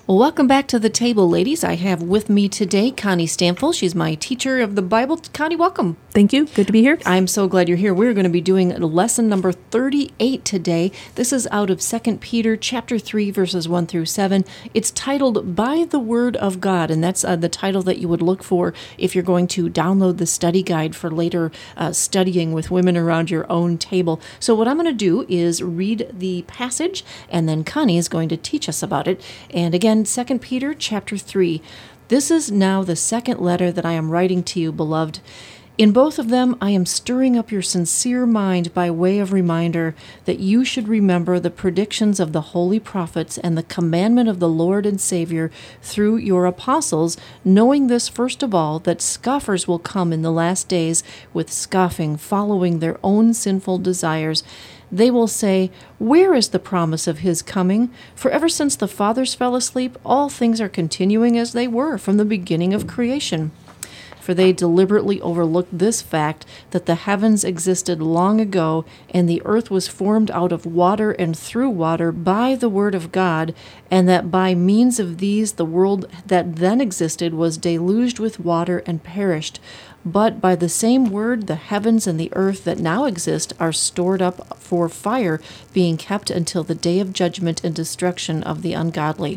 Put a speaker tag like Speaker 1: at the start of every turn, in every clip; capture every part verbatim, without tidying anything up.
Speaker 1: Well, welcome back to the table, ladies. I have with me today Connie Stamfel. She's my teacher of the Bible. Connie, welcome.
Speaker 2: Thank you. Good to be here.
Speaker 1: I'm so glad you're here. We're going to be doing lesson number thirty-eight today. This is out of Second Peter chapter three, verses one through seven. It's titled By the Word of God, and that's uh, the title that you would look for if you're going to download the study guide for later uh, studying with women around your own table. So what I'm going to do is read the passage, and then Connie is going to teach us about it. And again, Second Peter chapter three. This is now the second letter that I am writing to you, beloved. In both of them, I am stirring up your sincere mind by way of reminder that you should remember the predictions of the holy prophets and the commandment of the Lord and Savior through your apostles, knowing this first of all, that scoffers will come in the last days with scoffing, following their own sinful desires. They will say, "Where is the promise of his coming? For ever since the fathers fell asleep, all things are continuing as they were from the beginning of creation." For they deliberately overlooked this fact, that the heavens existed long ago, and the earth was formed out of water and through water by the word of God, and that by means of these the world that then existed was deluged with water and perished. But by the same word the heavens and the earth that now exist are stored up for fire, being kept until the day of judgment and destruction of the ungodly.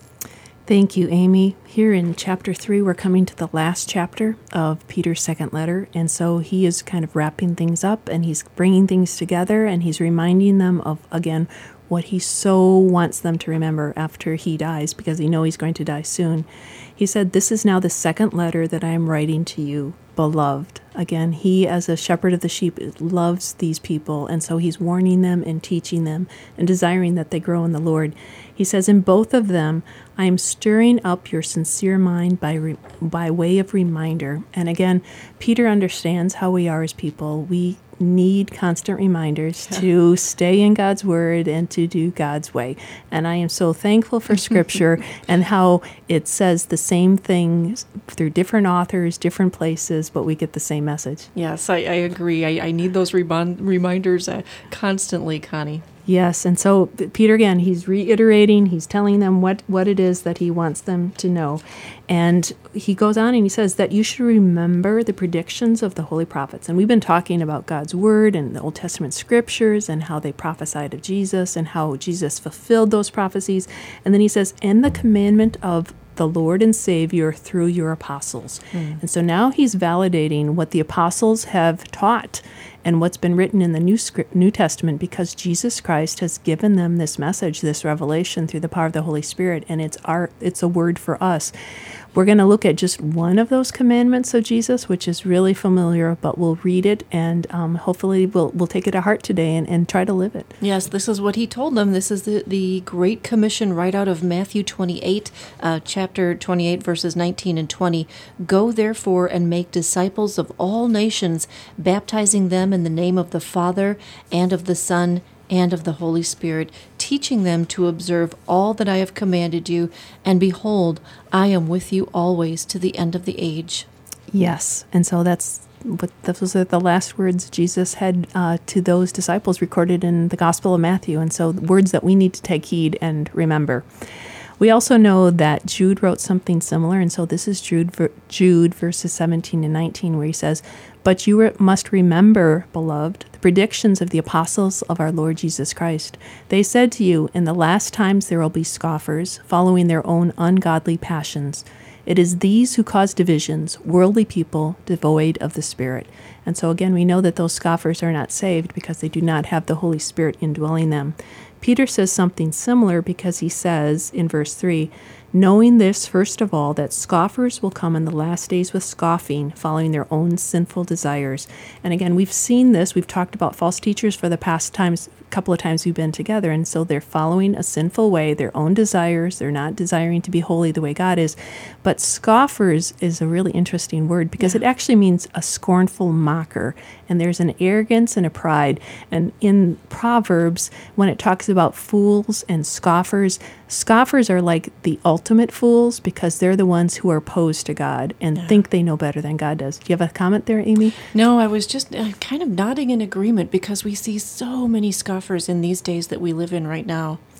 Speaker 2: Thank you, Amy. Here in chapter three, we're coming to the last chapter of Peter's second letter. And so he is kind of wrapping things up, and he's bringing things together, and he's reminding them of, again, what he so wants them to remember after he dies, because he knows he's going to die soon. He said, "This is now the second letter that I am writing to you, beloved." Again, he, as a shepherd of the sheep, loves these people, and so he's warning them and teaching them and desiring that they grow in the Lord. He says, "In both of them, I am stirring up your sincere mind by re- by way of reminder." And again, Peter understands how we are as people. We need constant reminders to stay in God's word and to do God's way. And I am so thankful for Scripture and how it says the same things through different authors, different places, but we get the same message.
Speaker 1: Yes, I, I agree. I, I need those rebond- reminders uh, constantly, Connie.
Speaker 2: Yes, and so Peter, again, he's reiterating, he's telling them what, what it is that he wants them to know. And he goes on and he says that you should remember the predictions of the holy prophets. And we've been talking about God's word and the Old Testament scriptures and how they prophesied of Jesus and how Jesus fulfilled those prophecies. And then he says, and the commandment of the Lord and Savior through your apostles. Mm. And so now he's validating what the apostles have taught and what's been written in the New script, New Testament, because Jesus Christ has given them this message, this revelation through the power of the Holy Spirit, and it's our it's a word for us. We're going to look at just one of those commandments of Jesus, which is really familiar, but we'll read it, and um, hopefully we'll we'll take it to heart today and, and try to live it.
Speaker 1: Yes, this is what he told them. This is the, the Great Commission right out of Matthew twenty-eight, uh, chapter twenty-eight, verses nineteen and twenty. "Go therefore and make disciples of all nations, baptizing them in the name of the Father and of the Son and of the Holy Spirit, teaching them to observe all that I have commanded you, and behold, I am with you always to the end of the age."
Speaker 2: Yes, and so that's what those are the last words Jesus had uh, to those disciples recorded in the Gospel of Matthew, and so words that we need to take heed and remember. We also know that Jude wrote something similar, and so this is Jude, Jude verses seventeen and nineteen, where he says, "But you must remember, beloved, the predictions of the apostles of our Lord Jesus Christ. They said to you, in the last times there will be scoffers, following their own ungodly passions. It is these who cause divisions, worldly people, devoid of the Spirit." And so again, we know that those scoffers are not saved because they do not have the Holy Spirit indwelling them. Peter says something similar because he says in verse three, "Knowing this, first of all, that scoffers will come in the last days with scoffing, following their own sinful desires." And again, we've seen this. We've talked about false teachers for the past times, couple of times we've been together, and so they're following a sinful way, their own desires. They're not desiring to be holy the way God is. But scoffers is a really interesting word because yeah. it actually means a scornful mocker, and there's an arrogance and a pride. And in Proverbs, when it talks about fools and scoffers, scoffers are like the ultimate fools because they're the ones who are opposed to God and yeah. think they know better than God does. Do you have a comment there, Amy?
Speaker 1: No, I was just uh, kind of nodding in agreement because we see so many scoffers in these days that we live in right now.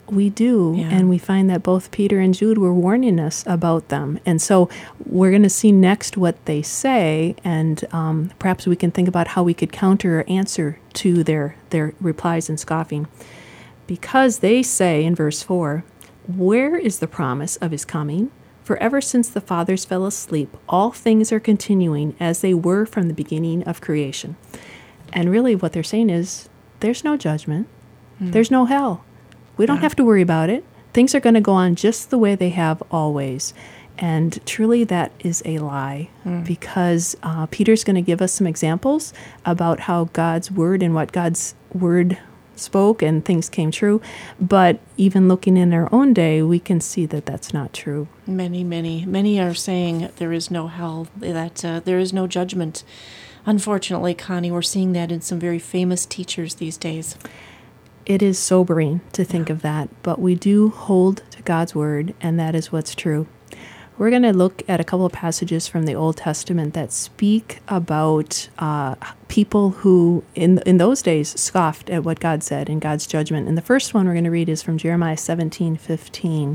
Speaker 2: We do,
Speaker 1: Yeah.
Speaker 2: and we find that both Peter and Jude were warning us about them. And so we're going to see next what they say, and um, perhaps we can think about how we could counter or answer to their, their replies and scoffing. Because they say in verse four, "Where is the promise of his coming? For ever since the fathers fell asleep, all things are continuing as they were from the beginning of creation." And really what they're saying is, there's no judgment. Mm. There's no hell. We don't yeah. have to worry about it. Things are going to go on just the way they have always. And truly that is a lie, mm. because uh, Peter's going to give us some examples about how God's word and what God's word spoke and things came true. But even looking in our own day, we can see that that's not true.
Speaker 1: Many, many, many are saying there is no hell, that uh, there is no judgment. Unfortunately, Connie, we're seeing that in some very famous teachers these days.
Speaker 2: It is sobering to think yeah. of that, but we do hold to God's word, and that is what's true. We're going to look at a couple of passages from the Old Testament that speak about uh, people who, in in those days, scoffed at what God said and God's judgment. And the first one we're going to read is from Jeremiah seventeen fifteen,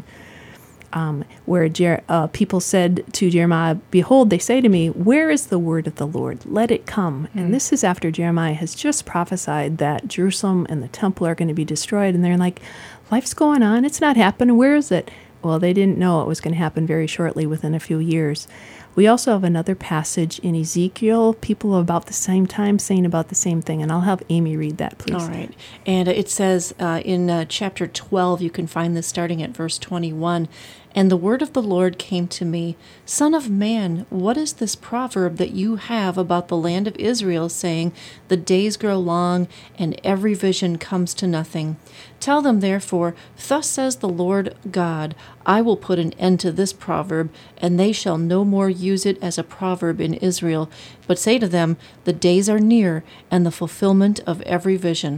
Speaker 2: um, where Jer- uh, people said to Jeremiah, "Behold, they say to me, where is the word of the Lord? Let it come." Mm. And this is after Jeremiah has just prophesied that Jerusalem and the temple are going to be destroyed. And they're like, life's going on. It's not happening. Where is it? Well, they didn't know it was going to happen very shortly, within a few years. We also have another passage in Ezekiel, people about the same time saying about the same thing, and I'll have Amy read that, please.
Speaker 1: All right. And it says uh, in uh, chapter twelve, you can find this starting at verse twenty-one, "And the word of the Lord came to me, Son of man, what is this proverb that you have about the land of Israel, saying, the days grow long, and every vision comes to nothing? Tell them, therefore, thus says the Lord God, I will put an end to this proverb, and they shall no more use it as a proverb in Israel. But say to them, the days are near, and the fulfillment of every vision."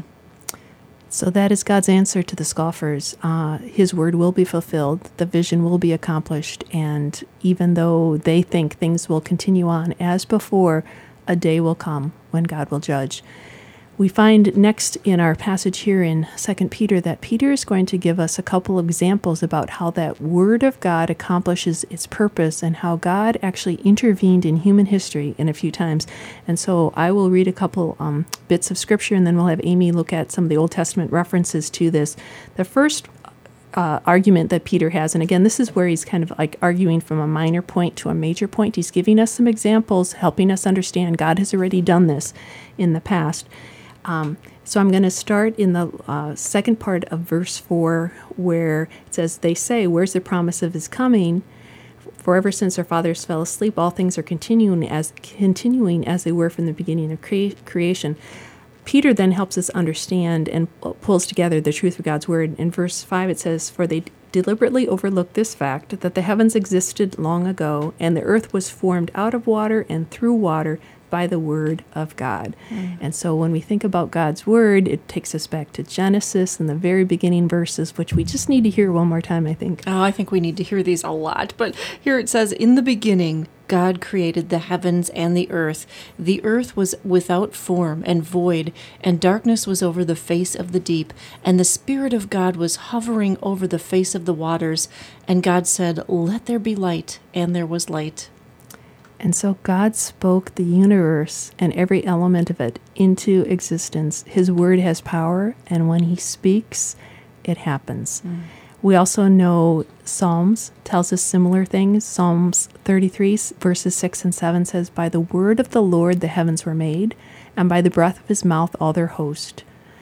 Speaker 2: So that is God's answer to the scoffers. Uh, his word will be fulfilled, the vision will be accomplished, and even though they think things will continue on as before, a day will come when God will judge. We find next in our passage here in Second Peter that Peter is going to give us a couple of examples about how that word of God accomplishes its purpose and how God actually intervened in human history in a few times. And so I will read a couple um, bits of scripture, and then we'll have Amy look at some of the Old Testament references to this. The first uh, argument that Peter has, and again, this is where he's kind of like arguing from a minor point to a major point. He's giving us some examples, helping us understand God has already done this in the past. Um, so I'm going to start in the uh, second part of verse four, where it says, "They say, where's the promise of his coming? For ever since our fathers fell asleep, all things are continuing as continuing as they were from the beginning of crea- creation." Peter then helps us understand and pulls together the truth of God's word. In verse five, it says, "For they deliberately overlooked this fact, that the heavens existed long ago, and the earth was formed out of water and through water, by the word of God." Mm. And so when we think about God's word, it takes us back to Genesis and the very beginning verses, which we just need to hear one more time, I think.
Speaker 1: Oh, I think we need to hear these a lot. But here it says, "In the beginning, God created the heavens and the earth. The earth was without form and void, and darkness was over the face of the deep. And the Spirit of God was hovering over the face of the waters. And God said, let there be light, and there was light."
Speaker 2: And so God spoke the universe and every element of it into existence. His word has power, and when he speaks, it happens. Mm. We also know Psalms tells us similar things. Psalms thirty-three, verses six and seven says, "By the word of the Lord the heavens were made, and by the breath of his mouth all their host."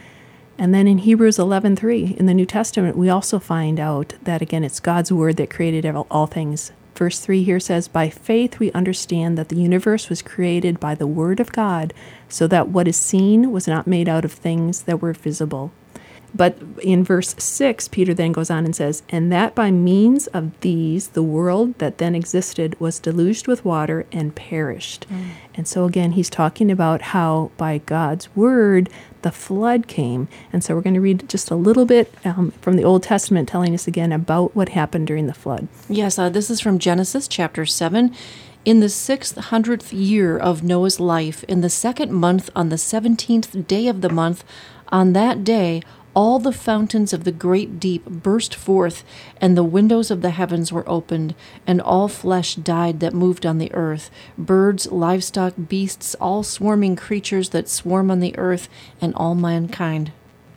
Speaker 2: And then in Hebrews eleven three, in the New Testament, we also find out that, again, it's God's word that created all things. Verse three here says, "By faith we understand that the universe was created by the word of God, so that what is seen was not made out of things that were visible." But in verse six, Peter then goes on and says, "And that by means of these, the world that then existed was deluged with water and perished." Mm. And so again, he's talking about how by God's word, the flood came. And so we're going to read just a little bit um, from the Old Testament, telling us again about what happened during the flood.
Speaker 1: Yes, uh, this is from Genesis chapter seven. "In the sixth hundredth year of Noah's life, in the second month, on the seventeenth day of the month, on that day, all the fountains of the great deep burst forth, and the windows of the heavens were opened, and all flesh died that moved on the earth, birds, livestock, beasts, all swarming creatures that swarm on the earth, and all mankind.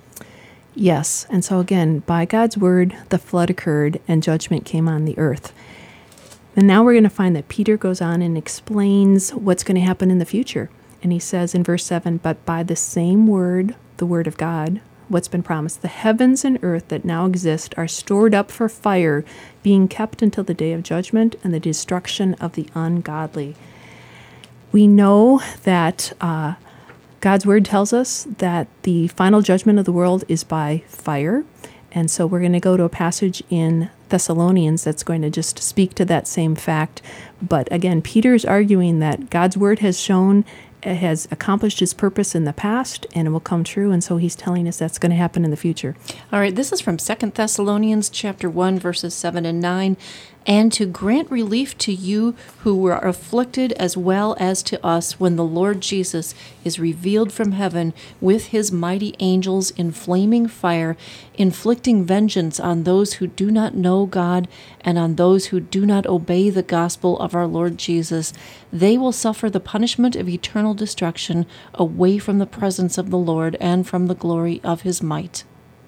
Speaker 2: Yes, and so again, by God's word, the flood occurred and judgment came on the earth. And now we're going to find that Peter goes on and explains what's going to happen in the future. And he says in verse seven, but by the same word, the word of God, what's been promised, the heavens and earth that now exist are stored up for fire, being kept until the day of judgment and the destruction of the ungodly. We know that uh, God's word tells us that the final judgment of the world is by fire. And so we're going to go to a passage in Thessalonians that's going to just speak to that same fact. But again, Peter is arguing that God's word has shown, it has accomplished its purpose in the past, and it will come true. And so he's telling us that's going to happen in the future.
Speaker 1: All right, this is from Second Thessalonians chapter one, verses seven and nine. And to grant relief to you who were afflicted as well as to us when the Lord Jesus is revealed from heaven with his mighty angels in flaming fire, inflicting vengeance on those who do not know God and on those who do not obey the gospel of our Lord Jesus. They will suffer the punishment of eternal destruction away from the presence of the Lord and from the glory of his might.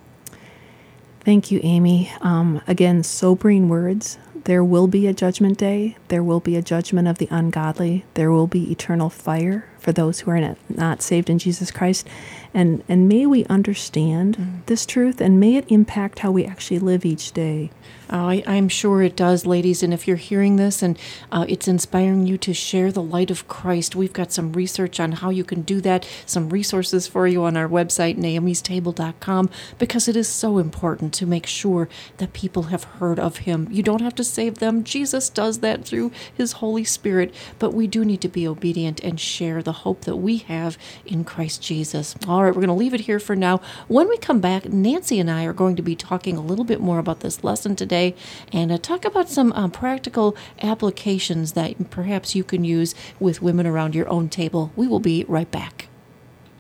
Speaker 2: Thank you, Amy. Um, again, sobering words. There will be a judgment day. There will be a judgment of the ungodly. There will be eternal fire for those who are not saved in Jesus Christ. And and may we understand mm. this truth, and may it impact how we actually live each day.
Speaker 1: Oh, I, I'm sure it does, ladies. And if you're hearing this and uh, it's inspiring you to share the light of Christ, we've got some research on how you can do that, some resources for you on our website, naomis table dot com, because it is so important to make sure that people have heard of him. You don't have to save them. Jesus does that through his Holy Spirit, but we do need to be obedient and share the hope that we have in Christ Jesus. All right, we're going to leave it here for now. When we come back, Nancy and I are going to be talking a little bit more about this lesson today and uh, talk about some uh, practical applications that perhaps you can use with women around your own table. We will be right back.